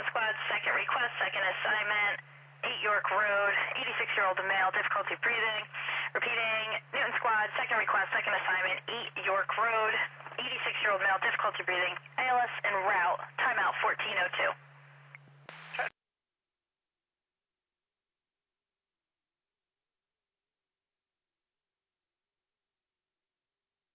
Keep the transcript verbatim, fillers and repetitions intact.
Newton Squad, second request, second assignment, eight York Road, eighty-six-year-old male, difficulty breathing. Repeating, Newton Squad, second request, second assignment, eight York Road, eighty-six-year-old male, difficulty breathing, A L S en route, timeout fourteen oh two.